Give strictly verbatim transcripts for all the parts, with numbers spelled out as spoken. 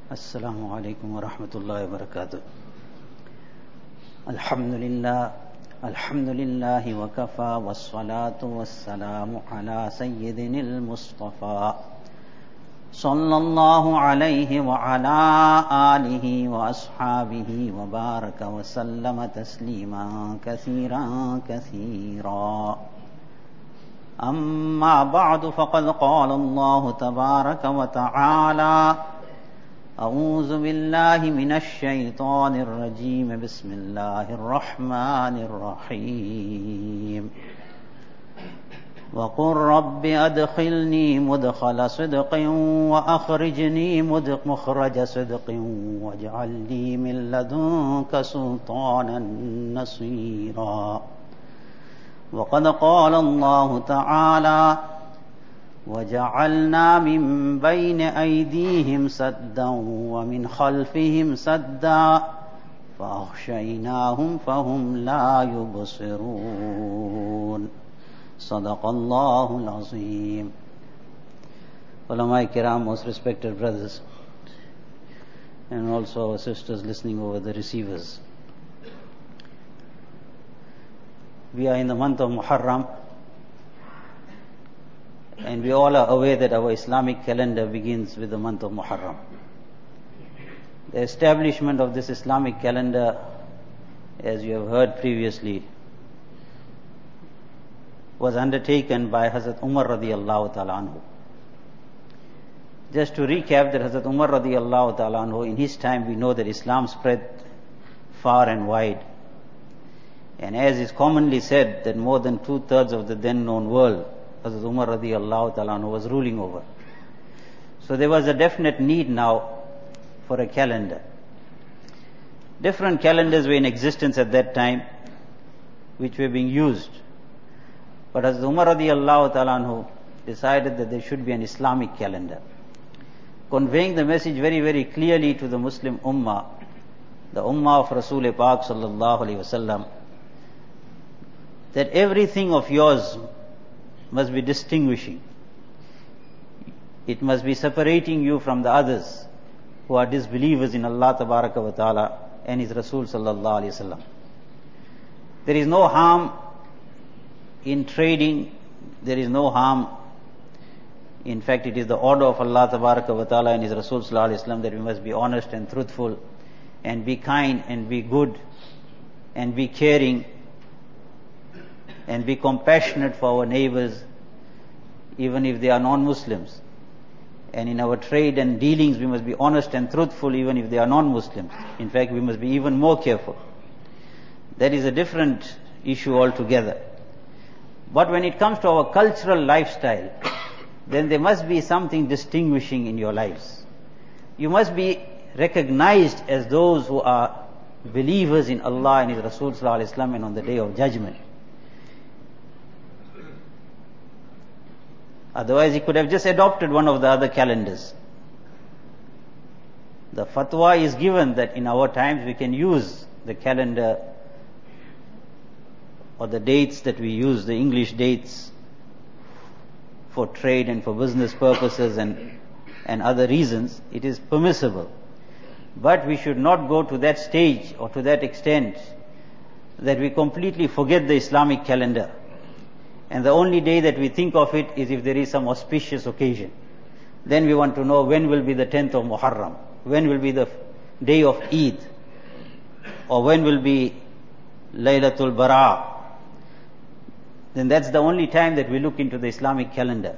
Assalamu alaikum wa rahmatullahi wa barakatuh. Alhamdulillah, alhamdulillahi wa kafa wa salatu wa salamu ala sayyidinil Mustafa sallallahu alayhi wa ala alihi wa ashabihi wa baraka wa sallama tasliman kathiran kathira. Amma ba'du faqad qala Allah tabaraka wa ta'ala أعوذ بالله من الشيطان الرجيم بسم الله الرحمن الرحيم وقل رب أدخلني مدخل صدق وأخرجني مخرج صدق واجعل لي من لدنك سلطانا نصيرا وقد قال الله تعالى وجعلنا من بين أيديهم سدا ومن خلفهم سدا فأغشيناهم فهم لا يبصرون صدق الله العظيم. Ulama Kiram, most respected brothers, and also our sisters listening over the receivers. We are in the month of Muharram, and we all are aware that our Islamic calendar begins with the month of Muharram. The establishment of this Islamic calendar, as you have heard previously, was undertaken by Hazrat Umar radiallahu ta'ala anhu. Just to recap, that Hazrat Umar radiallahu ta'ala anhu, in his time we know that Islam spread far and wide. And as is commonly said, that more than two-thirds of the then known world Hazrat Umar radiallahu ta'ala anhu was ruling over. So there was a definite need now for a calendar. Different calendars were in existence at that time, which were being used. But Hazrat Umar radiallahu ta'ala anhu decided that there should be an Islamic calendar, conveying the message very, very clearly to the Muslim Ummah, the Ummah of Rasul Pak sallallahu alayhi wasallam, that everything of yours must be distinguishing. It must be separating you from the others who are disbelievers in Allah tabaraka wa ta'ala and His Rasul sallallahu alayhi wasallam. There is no harm in trading, there is no harm. In fact, it is the order of Allah tabaraka wa ta'ala and His Rasul sallallahu alayhi wasallam that we must be honest and truthful and be kind and be good and be caring and be compassionate for our neighbors, even if they are non-Muslims. And in our trade and dealings, we must be honest and truthful, even if they are non-Muslims. In fact, we must be even more careful. That is a different issue altogether. But when it comes to our cultural lifestyle, then there must be something distinguishing in your lives. You must be recognized as those who are believers in Allah and His Rasul sallallahu alaihi wasallam and on the Day of Judgment. Otherwise, he could have just adopted one of the other calendars. The fatwa is given that in our times we can use the calendar or the dates that we use, the English dates, for trade and for business purposes and, and other reasons. It is permissible. But we should not go to that stage or to that extent that we completely forget the Islamic calendar. And the only day that we think of it is if there is some auspicious occasion. Then we want to know when will be the tenth of Muharram, when will be the day of Eid, or when will be Laylatul Bara. Then that's the only time that we look into the Islamic calendar.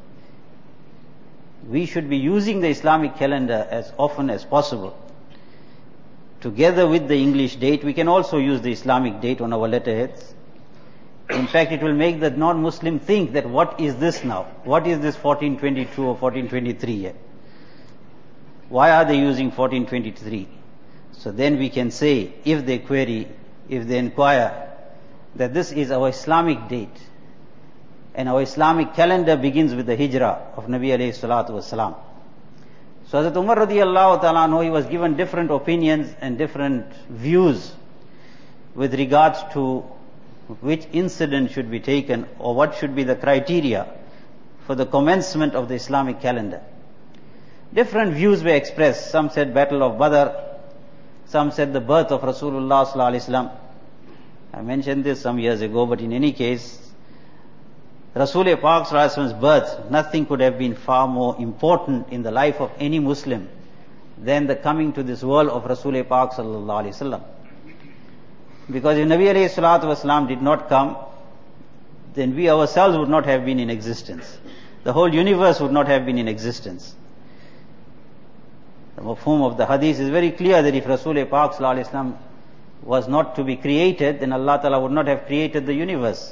We should be using the Islamic calendar as often as possible. Together with the English date, we can also use the Islamic date on our letterheads. In fact, it will make the non-Muslim think that what is this now? What is this fourteen twenty-two or fourteen twenty-three here? Why are they using fourteen twenty-three? So then we can say, if they query, if they inquire, that this is our Islamic date. And our Islamic calendar begins with the hijrah of Nabi alayhi salatu wasalam. So Hazrat Umar radiallahu ta'ala anhu, he was given different opinions and different views with regards to which incident should be taken or what should be the criteria for the commencement of the Islamic calendar. different views were expressed. Some said Battle of Badr, some said the birth of Rasulullah sallallahu alaihi wasallam. I mentioned this some years ago, but in any case, Rasul Pak sallallahu alaihi wasallam's birth, nothing could have been far more important in the life of any Muslim than the coming to this world of Rasul Pak sallallahu alaihi wasallam. Because if Nabi alayhi salatu wasalam did not come, then we ourselves would not have been in existence. The whole universe would not have been in existence. The mafhum of the hadith is very clear that if Rasul Pak sallallahu alaihi wasallam was not to be created, then Allah Ta'ala would not have created the universe.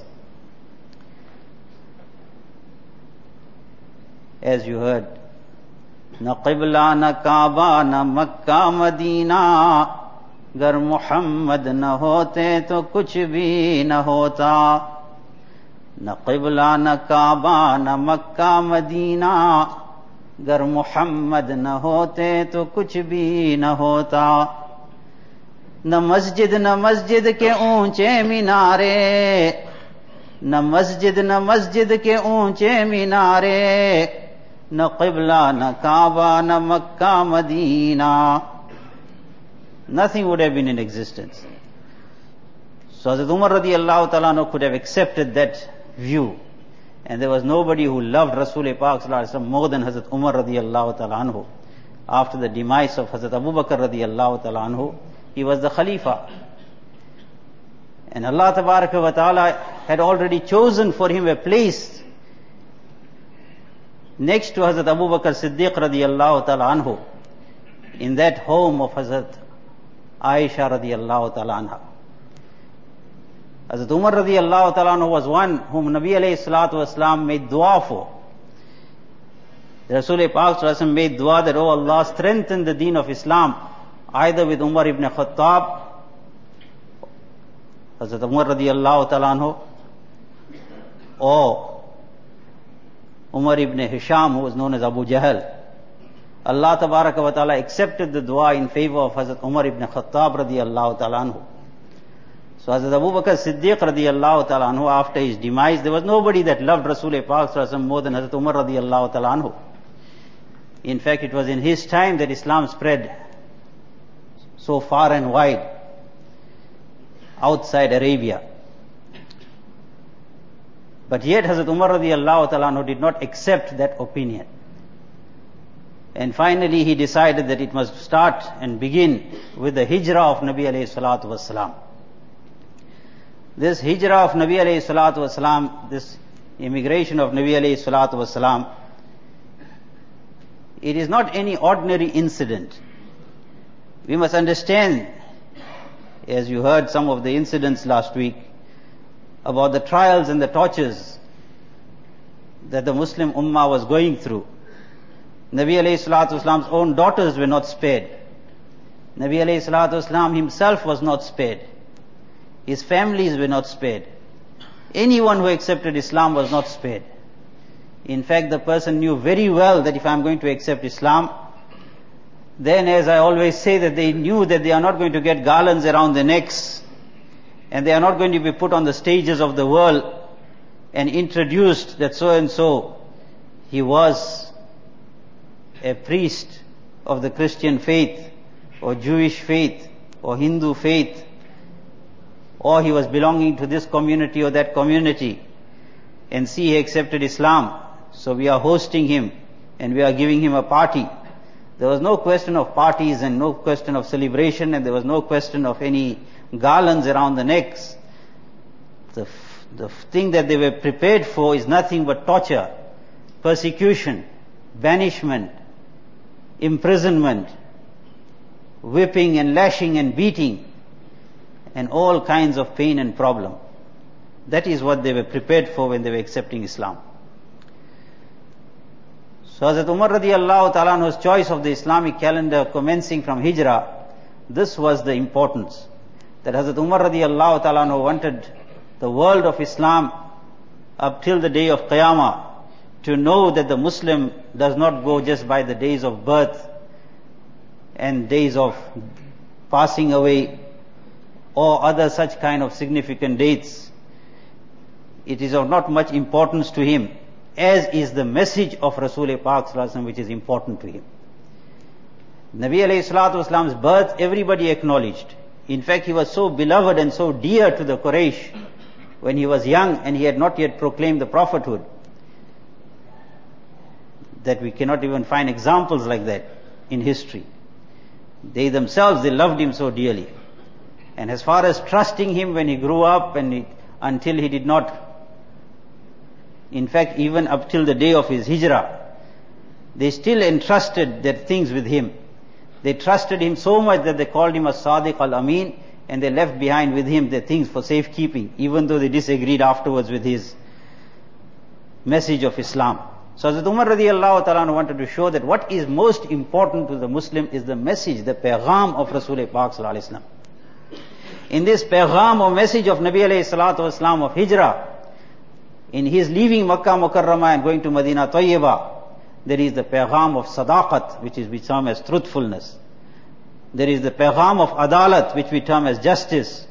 As you heard, na qibla na Kaaba na Makkah Madina, gar Muhammad na hote to kuch bhi na hota. Na qibla na Kaaba na Makkah Madina, gar Muhammad na hote to kuch bhi na hota. न मस्जिद न मस्जिद के ऊंचे मीनारे, न मस्जिद न मस्जिद के ऊंचे मीनारे, न क़िबला न काबा न Mecca Medina. Nothing would have been in existence. So Hazrat Umar radiallahu ta'ala anhu could have accepted that view, and there was nobody who loved Rasul Pak sallallahu alaihi wasallam more than Hazrat Umar radiallahu ta'ala anhu. After the demise of Hazrat Abu Bakr radiallahu ta'ala anhu, he was the Khalifa. And Allah Tabaraka wa Ta'ala had already chosen for him a place next to Hazrat Abu Bakr Siddiq radiyallahu ta'ala anhu, in that home of Hazrat Aisha radiyallahu ta'ala anha. Hazrat Umar radiyallahu ta'ala anhu was one whom Nabi alayhi salatu wasalam made dua for. The Rasul Pak sallallahu alaihi wasallam made dua that, oh Allah, strengthen the deen of Islam, either with Umar ibn Khattab, Hazrat Umar radiyallahu ta'ala anhu, or Umar ibn Hisham, who was known as Abu Jahl. Allah Tabaraka wa Ta'ala accepted the dua in favor of Hazrat Umar ibn Khattab radiyallahu ta'ala anhu. So Hazrat Abu Bakr Siddiq radiyallahu ta'ala anhu, after his demise, there was nobody that loved Rasul Pak sallallahu alaihi wasallam more than Hazrat Umar radiyallahu ta'ala anhu. In fact, it was in his time that Islam spread so far and wide outside Arabia. But yet Hazrat Umar radiallahu ta'ala anhu did not accept that opinion. And finally he decided that it must start and begin with the hijrah of Nabi alayhi salatu wasalam. This hijrah of Nabi alayhi salatu wasalam, this immigration of Nabi alayhi salatu wasalam, it is not any ordinary incident. We must understand, as you heard some of the incidents last week, about the trials and the tortures that the Muslim Ummah was going through. Nabi alayhi salatu wasalam's own daughters were not spared. Nabi alayhi salatu wasalam himself was not spared. His families were not spared. Anyone who accepted Islam was not spared. In fact, the person knew very well that if I am going to accept Islam, then, as I always say, that they knew that they are not going to get garlands around their necks, and they are not going to be put on the stages of the world and introduced that so and so, he was a priest of the Christian faith, or Jewish faith, or Hindu faith, or he was belonging to this community or that community, and see, he accepted Islam, so we are hosting him and we are giving him a party. There was no question of parties and no question of celebration, and there was no question of any garlands around the necks. The, the thing that they were prepared for is nothing but torture, persecution, banishment, imprisonment, whipping and lashing and beating, and all kinds of pain and problem. That is what they were prepared for when they were accepting Islam. So Hazrat Umar radiallahu ta'ala anhu's choice of the Islamic calendar commencing from Hijrah, this was the importance. That Hazrat Umar radiallahu ta'ala anhu wanted the world of Islam up till the day of Qiyamah to know that the Muslim does not go just by the days of birth and days of passing away or other such kind of significant dates. It is of not much importance to him, as is the message of Rasul Pak sallallahu alaihi wasallam, which is important to him. Nabi alayhi salatu wasalam's birth everybody acknowledged. In fact, he was so beloved and so dear to the Quraysh when he was young and he had not yet proclaimed the prophethood, that we cannot even find examples like that in history. They themselves, they loved him so dearly. And as far as trusting him when he grew up and he, until he did not, in fact, even up till the day of his hijrah, they still entrusted their things with him. They trusted him so much that they called him a Sadiq al-Amin, and they left behind with him their things for safekeeping, even though they disagreed afterwards with his message of Islam. So Hazrat Umar radiallahu ta'ala wanted to show that what is most important to the Muslim is the message, the pagham of Rasul Pak sallallahu alaihi wasallam. In this pagham or message of Nabi alayhi salatu wasalam of hijrah, in his leaving Makkah Mukarramah and going to Madinah Tayyibah, there is the pagham of sadaqat, which is we term as truthfulness. There is the pagham of adalat, which we term as justice.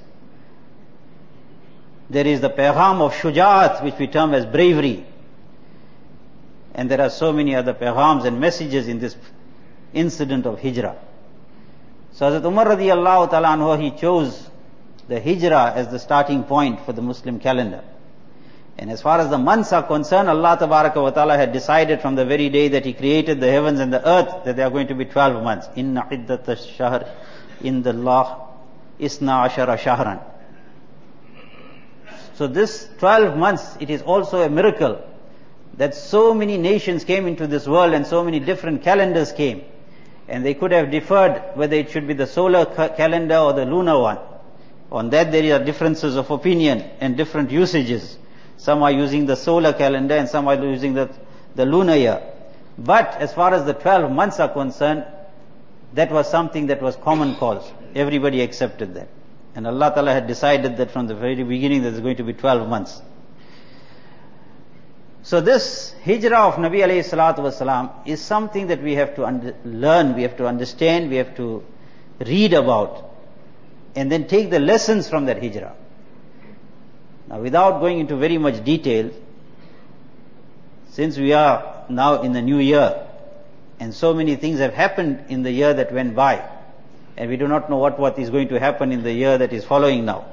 There is the pagham of shuja'at, which we term as bravery. And there are so many other paghams and messages in this incident of hijrah. So Hazrat Umar radiyallahu ta'ala anhu, he chose the hijrah as the starting point for the Muslim calendar. And as far as the months are concerned, Allah tabaraka wa ta'ala had decided from the very day that He created the heavens and the earth that there are going to be twelve months. Inna iddat ash-shahr inda Allah isna ashara shahran. So this twelve months, it is also a miracle that so many nations came into this world and so many different calendars came. And they could have differed whether it should be the solar ca- calendar or the lunar one. On that there are differences of opinion and different usages. Some are using the solar calendar and some are using the, the lunar year. But as far as the twelve months are concerned, that was something that was common cause. Everybody accepted that. And Allah Ta'ala had decided that from the very beginning there's going to be twelve months. So this hijrah of Nabi alayhi salatu wasalam is something that we have to under, learn, we have to understand, we have to read about, and then take the lessons from that hijrah. Now, without going into very much detail, since we are now in the new year, and so many things have happened in the year that went by, and we do not know what, what is going to happen in the year that is following now.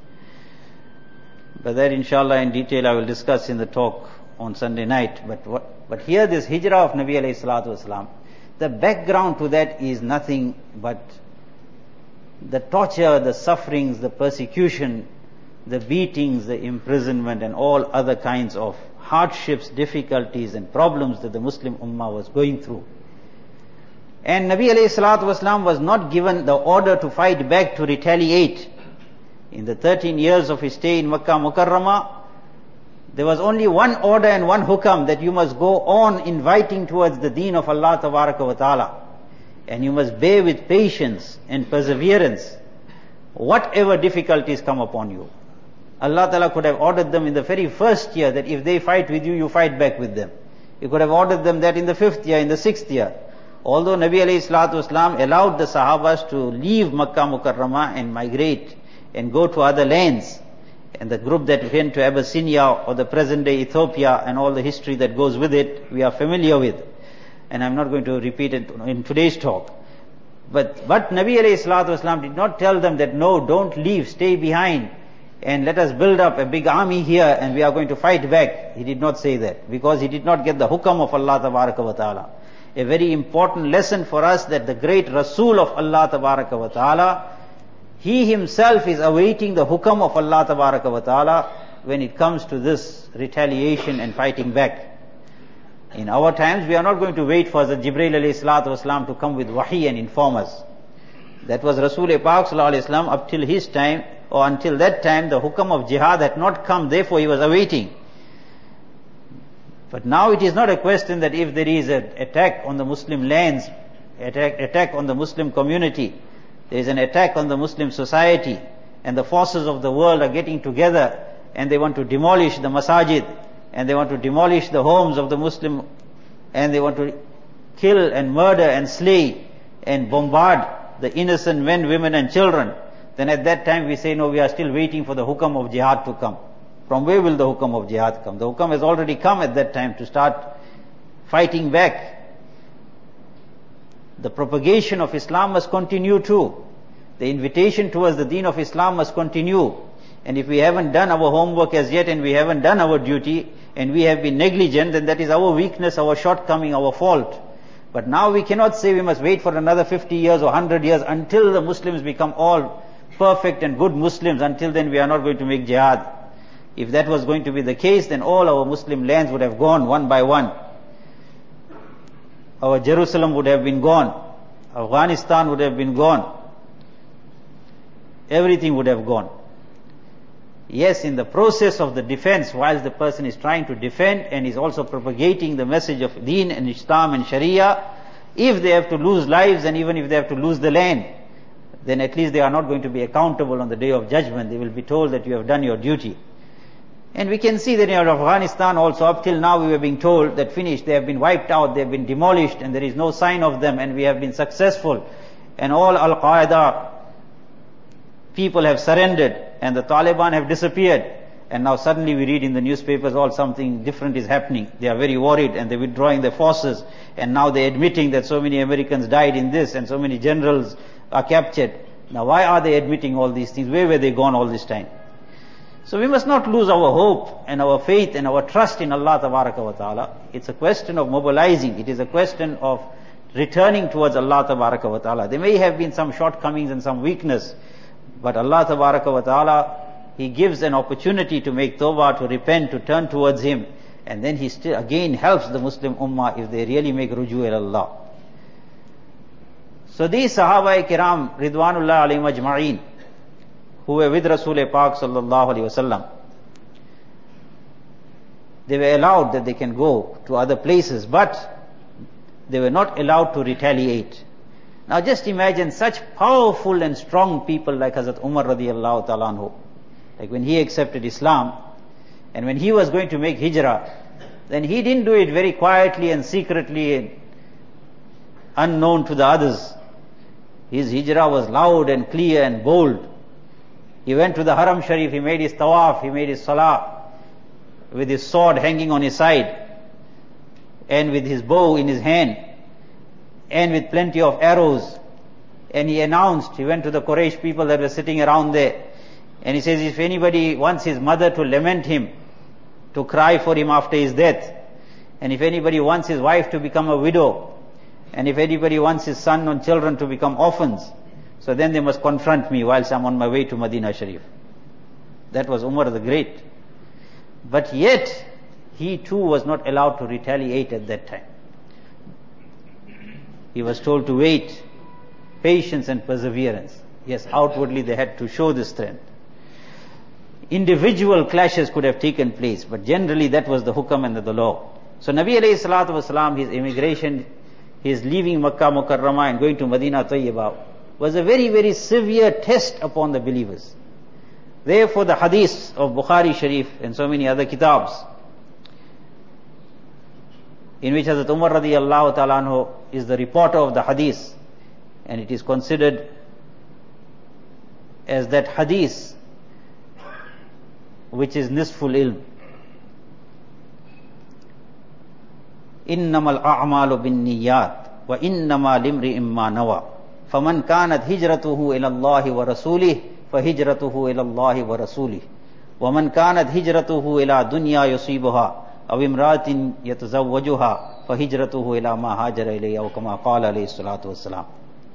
But that inshallah in detail I will discuss in the talk on Sunday night. But what, but here this hijrah of Nabi alayhi salatu wasalam, the background to that is nothing but the torture, the sufferings, the persecution, the beatings, the imprisonment and all other kinds of hardships, difficulties and problems that the Muslim Ummah was going through. And Nabi alayhi salatu wasalam was not given the order to fight back, to retaliate. In the thirteen years of his stay in Makkah Mukarramah, there was only one order and one hukam, that you must go on inviting towards the deen of Allah Tabaraka wa Ta'ala. And you must bear with patience and perseverance whatever difficulties come upon you. Allah Ta'ala could have ordered them in the very first year that if they fight with you, you fight back with them. He could have ordered them that in the fifth year, in the sixth year. Although Nabi alayhi salatu wasalam allowed the Sahabas to leave Makkah Mukarramah and migrate and go to other lands, and the group that went to Abyssinia or the present day Ethiopia and all the history that goes with it, we are familiar with. And I'm not going to repeat it in today's talk. But, but Nabi alayhi salatu wasalam did not tell them that no, don't leave, stay behind and let us build up a big army here and we are going to fight back. He did not say that, because he did not get the hukam of Allah Tabaraka wa Ta'ala. A very important lesson for us, that the great Rasul of Allah Tabaraka wa Ta'ala, he himself is awaiting the hukam of Allah Tabaraka wa Ta'ala when it comes to this retaliation and fighting back. In our times, we are not going to wait for the Jibreel alayhi salatu wasalam to come with wahi and inform us. That was Rasul Pak sallallahu alayhi wasallam. Up till his time, or until that time, the hukam of jihad had not come, therefore he was awaiting. But now it is not a question that if there is an attack on the Muslim lands, attack, attack on the Muslim community, there is an attack on the Muslim society, and the forces of the world are getting together and they want to demolish the masajid, and they want to demolish the homes of the Muslim, and they want to kill and murder and slay and bombard the innocent men, women and children, then at that time we say, no, we are still waiting for the hukam of jihad to come. From where will the hukam of jihad come? The hukam has already come at that time to start fighting back. the propagation of Islam must continue too. The invitation towards the deen of Islam must continue. And if we haven't done our homework as yet, and we haven't done our duty, and we have been negligent, then that is our weakness, our shortcoming, our fault. But now we cannot say we must wait for another fifty years or one hundred years until the Muslims become all perfect and good Muslims. Until then we are not going to make jihad. If that was going to be the case, then all our Muslim lands would have gone one by one. Our Jerusalem would have been gone. Afghanistan would have been gone. Everything would have gone. Yes, in the process of the defense, whilst the person is trying to defend and is also propagating the message of deen and Islam and Sharia, if they have to lose lives and even if they have to lose the land, then at least they are not going to be accountable on the day of judgment. They will be told that you have done your duty. And we can see that in Afghanistan also, up till now we were being told that finished, they have been wiped out, they have been demolished, and there is no sign of them, and we have been successful. And all Al-Qaeda people have surrendered, and the Taliban have disappeared. And now suddenly we read in the newspapers all something different is happening. They are very worried and they're withdrawing their forces. And now they're admitting that so many Americans died in this and so many generals are captured. Now why are they admitting all these things? Where were they gone all this time? So we must not lose our hope and our faith and our trust in Allah Tabaraka wa Ta'ala. It's a question of mobilizing. It is a question of returning towards Allah Tabaraka wa Ta'ala. There may have been some shortcomings and some weakness, but Allah Tabaraka wa Ta'ala, He gives an opportunity to make tawbah, to repent, to turn towards Him. And then He still again helps the Muslim Ummah if they really make ruju ila Allah. So these Sahaba Kiram, Ridwanullah alayhim ajma'een, who were with Rasul Pak sallallahu alayhi wasallam, they were allowed that they can go to other places, but they were not allowed to retaliate. Now just imagine such powerful and strong people like Hazrat Umar radiyallahu ta'ala anhu. Like when he accepted Islam, and when he was going to make hijrah, then he didn't do it very quietly and secretly and unknown to the others. His hijrah was loud and clear and bold. He went to the Haram Sharif, he made his tawaf, he made his salah, with his sword hanging on his side, and with his bow in his hand, and with plenty of arrows. And he announced, he went to the Quraysh people that were sitting around there, and he says, if anybody wants his mother to lament him, to cry for him after his death, and if anybody wants his wife to become a widow, and if anybody wants his son and children to become orphans, so then they must confront me whilst I'm on my way to Medina Sharif. That was Umar the Great. But yet, he too was not allowed to retaliate at that time. He was told to wait, patience and perseverance. Yes, outwardly they had to show this strength. Individual clashes could have taken place, but generally that was the hukam and the law. So Nabi alayhi salatu wasalam, his immigration, his leaving Makkah Mukarramah and going to Medina Tayyibah, was a very, very severe test upon the believers. Therefore the hadith of Bukhari Sharif and so many other kitabs, in which Hazrat Umar radiyallahu ta'ala anhu is the reporter of the hadith, and it is considered as that hadith which is nisful ilm. Innamal a'malu bin niyyat wa innama limri'in ma nawa. فَمَنْ كَانَتْ هِجْرَتُهُ إِلَى اللَّهِ وَرَسُولِهِ فَهِجْرَتُهُ إِلَى اللَّهِ وَرَسُولِهِ وَمَنْ كَانَتْ هِجْرَتُهُ إِلَى دُنْيَا يُصِيبُهَا أَوْ امْرَأَةٍ يَتَزَوَّجُهَا فَهِجْرَتُهُ إِلَى مَا هَاجَرَ إِلَيْهِ أَوْ كَمَا قَالَ عَلَيْهِ الصَّلَاةُ وَالسَّلَامُ.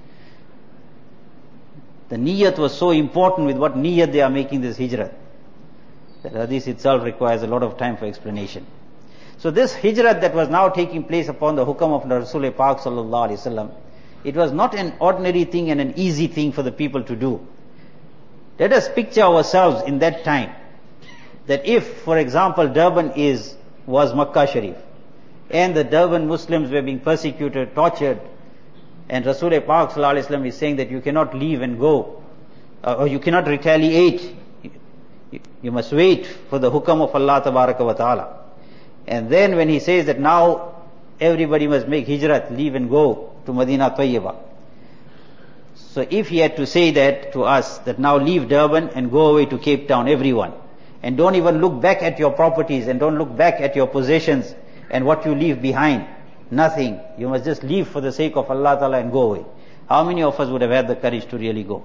The niyyat was so important. With what niyyat they are making this hijrat, that hadith itself requires a lot of time for explanation. So this hijrat that was now taking place upon the hukam of the Rasul Pak sallallahu alaihi wasallam, it was not an ordinary thing and an easy thing for the people to do. Let us picture ourselves in that time, that if, for example, Durban is, was Makkah Sharif, and the Durban Muslims were being persecuted, tortured, and Rasul Pak sallallahu alaihi wasallam is saying that you cannot leave and go, uh, or you cannot retaliate, you, you must wait for the hukam of Allah Tabaraka wa Ta'ala. And then when he says that now everybody must make hijrat, leave and go to Medina Tayyibah. So if he had to say that to us, that now leave Durban and go away to Cape Town, everyone, and don't even look back at your properties and don't look back at your possessions and what you leave behind, nothing. You must just leave for the sake of Allah Ta'ala and go away. How many of us would have had the courage to really go?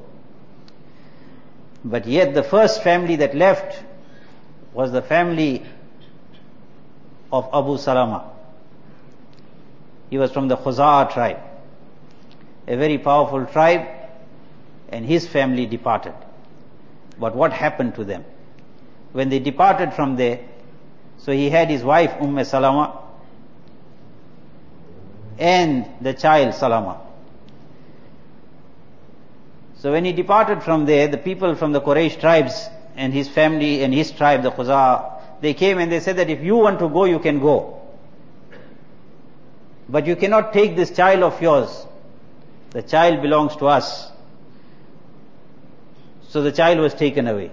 But yet the first family that left was the family of Abu Salama. He was from the Khuzaa tribe, a very powerful tribe, and his family departed. But what happened to them? When they departed from there, so he had his wife Umm Salama and the child Salama. So when he departed from there, the people from the Quraysh tribes and his family and his tribe, the Khuzaa, they came and they said that if you want to go, you can go. But you cannot take this child of yours. The child belongs to us. So the child was taken away.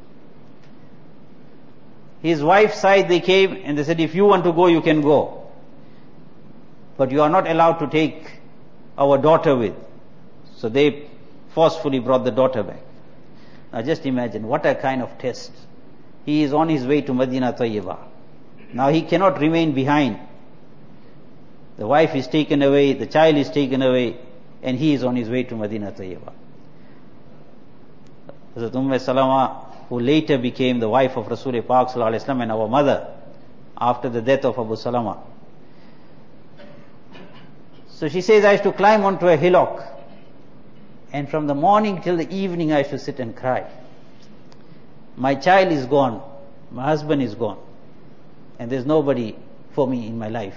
His wife's side, they came and they said, if you want to go, you can go. But you are not allowed to take our daughter with. So they forcefully brought the daughter back. Now just imagine, what a kind of test. He is on his way to Medina Tayyibah. Now he cannot remain behind. The wife is taken away, the child is taken away, and he is on his way to Medina Tayyibah. Hazrat Umm Salama, who later became the wife of Rasul Pak Sallallahu Alaihi Wasallam and our mother after the death of Abu Salama. So she says, I used to climb onto a hillock, and from the morning till the evening I used to sit and cry. My child is gone, my husband is gone, and there's nobody for me in my life.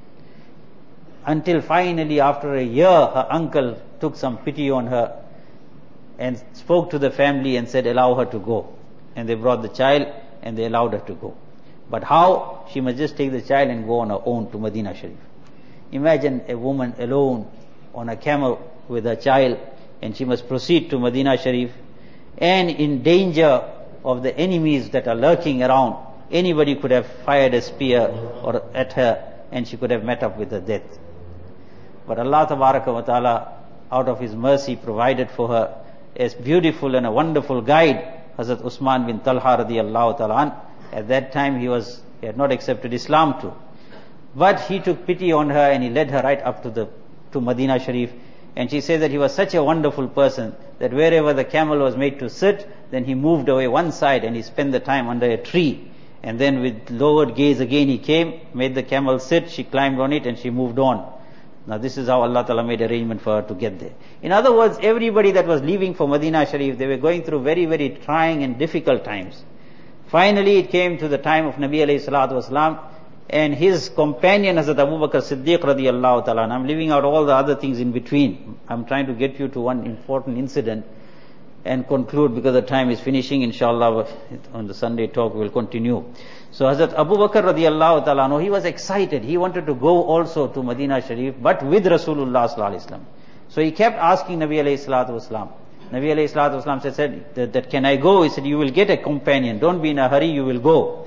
Until finally, after a year, her uncle took some pity on her and spoke to the family and said, allow her to go. And they brought the child and they allowed her to go. But how? She must just take the child and go on her own to Medina Sharif. Imagine a woman alone on a camel with her child, and she must proceed to Medina Sharif, and in danger of the enemies that are lurking around. Anybody could have fired a spear or at her, and she could have met up with her death. But Allah Tabaraka wa Ta'ala, out of His mercy, provided for her a beautiful and a wonderful guide, Hazrat Usman bin Talha radiyallahu ta'ala an. At that time he was, he had not accepted Islam too. But he took pity on her and he led her right up to the, to Medina Sharif. And she says that he was such a wonderful person that wherever the camel was made to sit, then he moved away one side and he spent the time under a tree. And then with lowered gaze again he came, made the camel sit, she climbed on it and she moved on. Now this is how Allah Ta'ala made arrangement for her to get there. In other words, everybody that was leaving for Medina Sharif, they were going through very, very trying and difficult times. Finally it came to the time of Nabi alayhi salatu wasalam, and his companion Hazrat Abu Bakr Siddiq radiyallahu ta'ala. And I'm leaving out all the other things in between. I'm trying to get you to one important incident and conclude because the time is finishing. Inshallah, on the Sunday talk we'll continue. So Hazrat Abu Bakr radiyallahu ta'ala, he was excited. He wanted to go also to Medina Sharif, but with Rasulullah sallallahu alaihi wasallam. So he kept asking Nabi alayhi salatu wasalam. Nabi alayhi salatu wasalam said, said that, that can I go? He said, you will get a companion. Don't be in a hurry, you will go.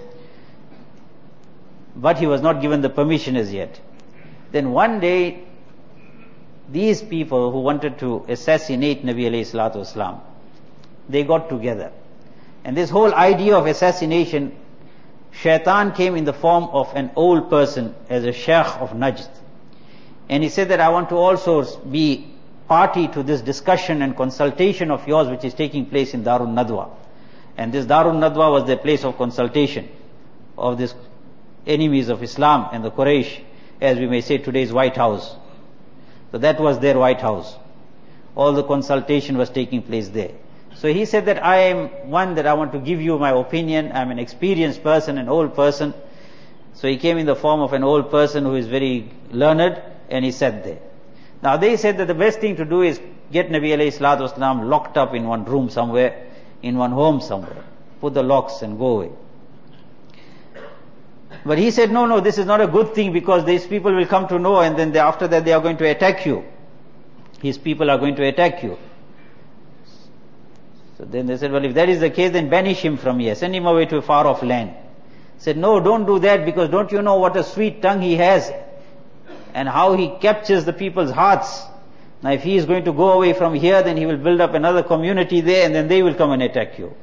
But he was not given the permission as yet. Then one day, these people who wanted to assassinate Nabi alayhi salatu wasalam, they got together. And this whole idea of assassination, Shaitan came in the form of an old person as a Shaykh of Najd. And he said that I want to also be party to this discussion and consultation of yours which is taking place in Darun Nadwa. And this Darun Nadwa was the place of consultation of these enemies of Islam and the Quraysh, as we may say today's White House. So that was their White House. All the consultation was taking place there. So he said that I am one that I want to give you my opinion. I'm an experienced person, an old person. So he came in the form of an old person who is very learned, and he sat there. Now they said that the best thing to do is get Nabi alayhi salatu wasalam locked up in one room somewhere, in one home somewhere. Put the locks and go away. But he said, no, no, this is not a good thing because these people will come to know and then they, after that they are going to attack you. His people are going to attack you. So then they said, well, if that is the case, then banish him from here. Send him away to a far off land. He said, no, don't do that because don't you know what a sweet tongue he has and how he captures the people's hearts. Now if he is going to go away from here, then he will build up another community there and then they will come and attack you.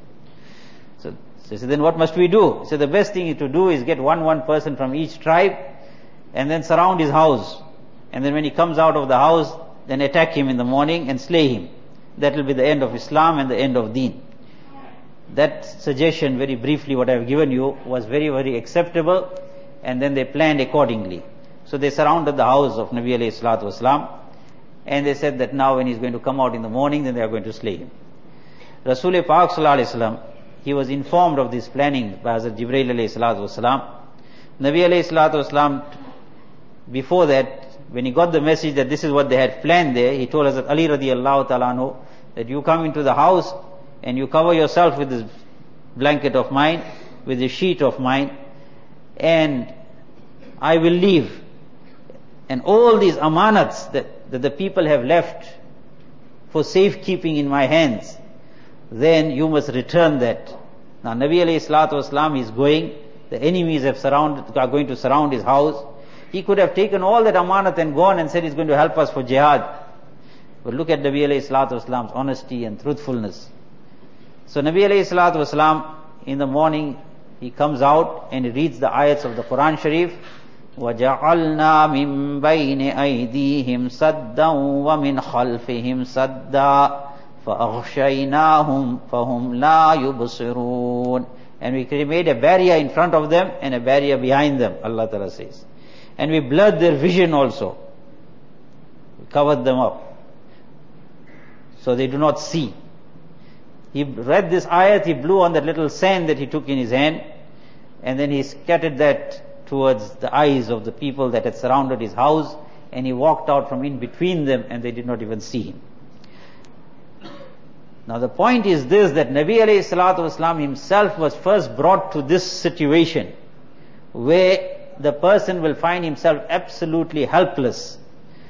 So he said, then what must we do? So the best thing to do is get one one person from each tribe and then surround his house. And then when he comes out of the house, then attack him in the morning and slay him. That will be the end of Islam and the end of Deen. That suggestion, very briefly what I have given you, was very, very acceptable, and then they planned accordingly. So they surrounded the house of Nabi alayhi salatu wasalam, and they said that now when he's going to come out in the morning, then they are going to slay him. Rasul Pak sallallahu alayhi wasallam, he was informed of this planning by Hazrat Jibreel alayhi salatu wasalam. Nabi alayhi salatu wasalam, before that, when he got the message that this is what they had planned there, he told Hazrat Ali radiallahu ta'ala anhu that you come into the house and you cover yourself with this blanket of mine, with this sheet of mine, and I will leave. And all these amanats that, that the people have left for safekeeping in my hands, then you must return that. Now Nabi alayhi salatu wasalam is going, the enemies have surrounded, are going to surround his house. He could have taken all that amanat and gone and said he's going to help us for jihad. But look at Nabi alayhi salatu wasalam's honesty and truthfulness. So Nabi alayhi salatu wasalam, in the morning, he comes out and he reads the ayats of the Quran Sharif. وَجَعَلْنَا مِن بَيْنِ أَيْدِيهِمْ سَدًّا وَمِنْ خَلْفِهِمْ سَدًّا فَأَغْشَيْنَاهُمْ فَهُمْ لَا يُبْصِرُونَ. And we made a barrier in front of them and a barrier behind them, Allah Ta'ala says. And we blurred their vision also. We covered them up, so they do not see. He read this ayat, he blew on that little sand that he took in his hand, and then he scattered that towards the eyes of the people that had surrounded his house, and he walked out from in between them, and they did not even see him. Now the point is this, that Nabi alayhi salatu wasalam himself was first brought to this situation where the person will find himself absolutely helpless.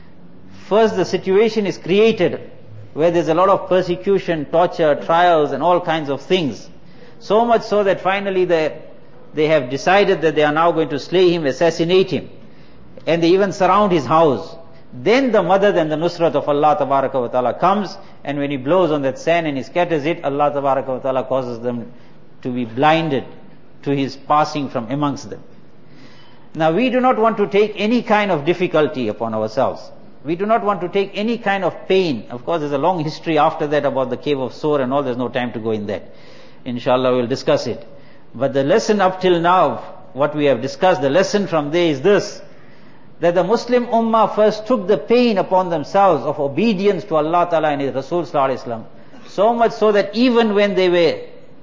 First the situation is created where there's a lot of persecution, torture, trials and all kinds of things. So much so that finally they, they have decided that they are now going to slay him, assassinate him. And they even surround his house. Then the madad and the nusrat of Allah Tabaraka wa Ta'ala comes, and when he blows on that sand and he scatters it, Allah Tabaraka wa Ta'ala causes them to be blinded to his passing from amongst them. Now we do not want to take any kind of difficulty upon ourselves. We do not want to take any kind of pain. Of course there's a long history after that about the cave of Sur and all, there's no time to go in that. Inshallah we'll discuss it. But the lesson up till now, what we have discussed, the lesson from there is this, that the Muslim Ummah first took the pain upon themselves of obedience to Allah Ta'ala and His Rasul Sallallahu Alaihi Wasallam. So much so that even when they were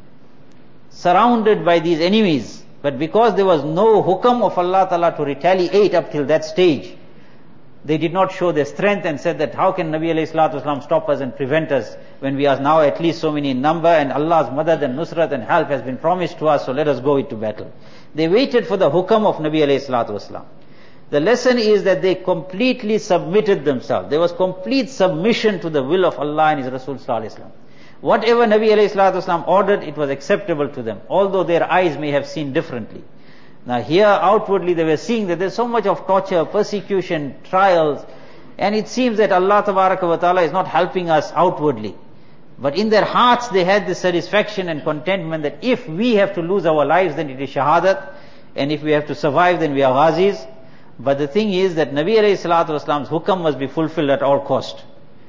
surrounded by these enemies, but because there was no hukam of Allah Ta'ala to retaliate up till that stage, they did not show their strength and said that how can Nabi alayhi salatu wasalam stop us and prevent us when we are now at least so many in number and Allah's madad and nusrat and help has been promised to us, so let us go into battle. They waited for the hukam of Nabi alayhi salatu wasalam. The lesson is that they completely submitted themselves. There was complete submission to the will of Allah and His Rasul Sallallahu Alaihi Wasallam. Whatever Nabi alayhi salatu wasalam ordered, it was acceptable to them, although their eyes may have seen differently. Now here outwardly they were seeing that there's so much of torture, persecution, trials, and it seems that Allah Tabaraka wa Ta'ala is not helping us outwardly. But in their hearts they had this satisfaction and contentment that if we have to lose our lives, then it is shahadat, and if we have to survive, then we are ghazis. But the thing is that Nabi alayhi salatu wasalam's hukam must be fulfilled at all cost.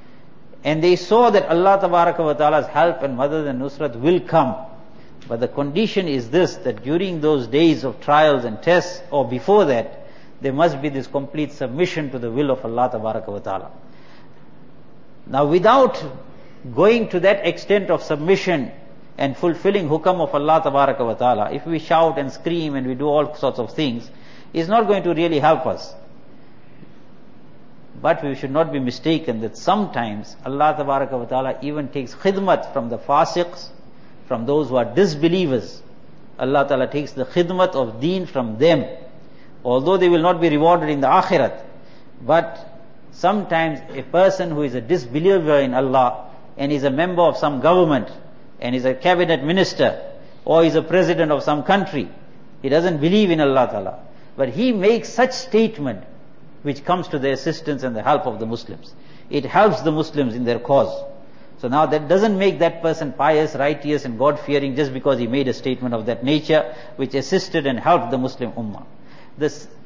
And they saw that Allah Tabaraka wa Ta'ala's help and madad and nusrat will come. But the condition is this, that during those days of trials and tests, or before that, there must be this complete submission to the will of Allah Tabaraka wa Ta'ala. Now without going to that extent of submission and fulfilling hukam of Allah Tabaraka wa Ta'ala, if we shout and scream and we do all sorts of things, it's not going to really help us. But we should not be mistaken that sometimes Allah Tabaraka wa Ta'ala even takes khidmat from the fasiqs, from those who are disbelievers. Allah Ta'ala takes the khidmat of deen from them, although they will not be rewarded in the akhirat. But sometimes a person who is a disbeliever in Allah and is a member of some government and is a cabinet minister or is a president of some country, he doesn't believe in Allah Ta'ala, but he makes such statement which comes to the assistance and the help of the Muslims. It helps the Muslims in their cause. So now that doesn't make that person pious, righteous and God-fearing just because he made a statement of that nature which assisted and helped the Muslim Ummah. This,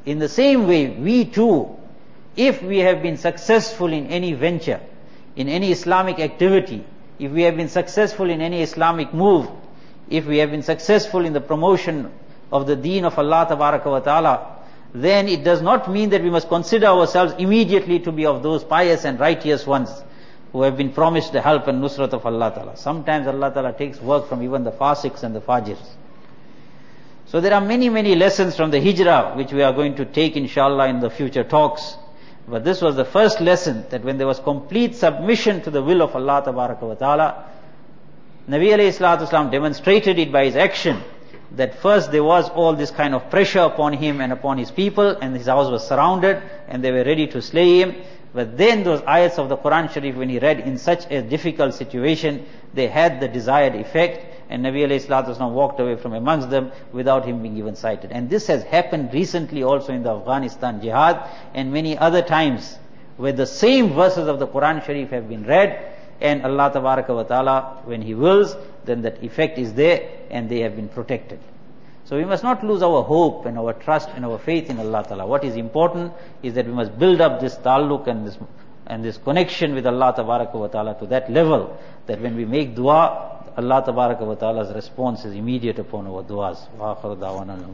In the same way, we too, if we have been successful in any venture, in any Islamic activity, if we have been successful in any Islamic move, if we have been successful in the promotion of the deen of Allah Tabaraka wa Ta'ala, then it does not mean that we must consider ourselves immediately to be of those pious and righteous ones who have been promised the help and nusrat of Allah Ta'ala. Sometimes Allah Ta'ala takes work from even the fasiqs and the fajirs. So there are many, many lessons from the hijrah which we are going to take inshallah in the future talks. But this was the first lesson, that when there was complete submission to the will of Allah Tabaraka wa Ta'ala, Nabi alayhi salatu wasalam demonstrated it by his action, that first there was all this kind of pressure upon him and upon his people, and his house was surrounded and they were ready to slay him. But then those ayats of the Quran Sharif, when he read in such a difficult situation, they had the desired effect, and Nabi alayhi salatu wasalam walked away from amongst them without him being even sighted. And this has happened recently also in the Afghanistan jihad and many other times, where the same verses of the Quran Sharif have been read, and Allah Tabaraka wa Ta'ala, when He wills, then that effect is there and they have been protected. So we must not lose our hope and our trust and our faith in Allah Ta'ala. What is important is that we must build up this ta'alluq and this and this connection with Allah Tabaraka wa Ta'ala to that level, that when we make dua, Allah Tabaraka wa Ta'ala's response is immediate upon our duas. Wa akhir da'wana